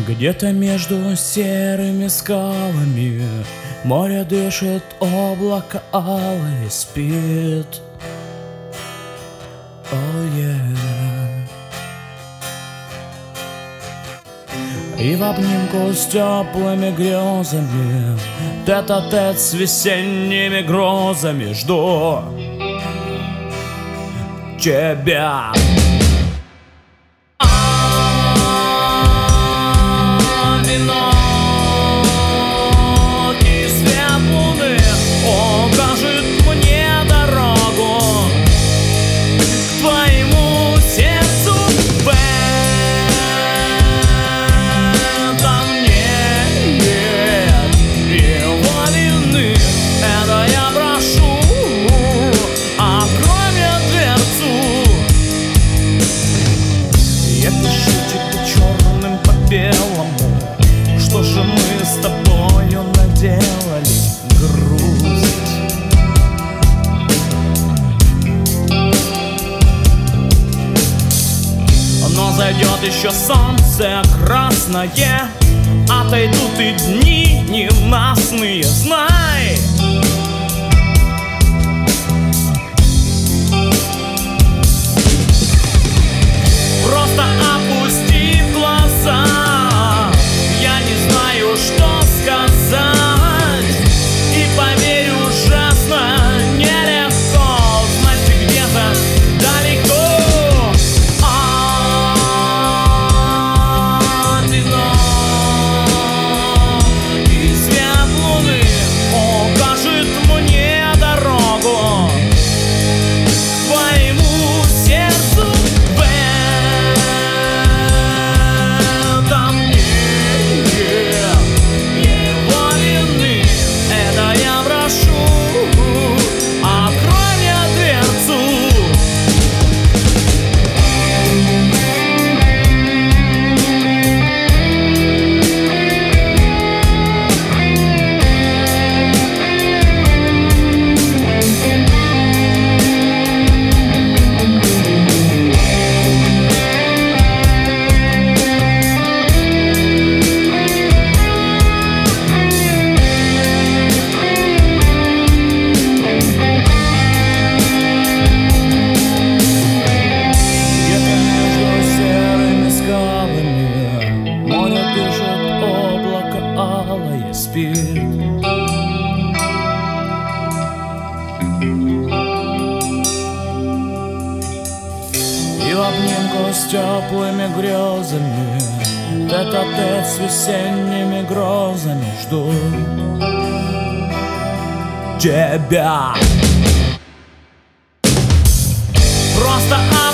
Где-то между серыми скалами море дышит, облако алое спит. Oh, yeah. И в обнимку с теплыми грезами, тет-а-тет с весенними грозами жду тебя. Одинокий свет луны укажет мне дорогу к твоему сердцу. В этом нет его вины. Это я прошу, открой мне дверцу. Я пишу тебе черным по белому, что же мы с тобою наделали, грусть. Но зайдет еще солнце красное, отойдут и дни ненастные, знай. Просто опусти глаза, я не знаю, что сказать. И поверь, ужасно нелегко, знать ты где-то далеко. Одинокий свет луны укажет мне дорогу к твоему сердцу. Спит. И в обнимку с теплыми грезами, тет-а-тет с весенними грозами жду тебя. Просто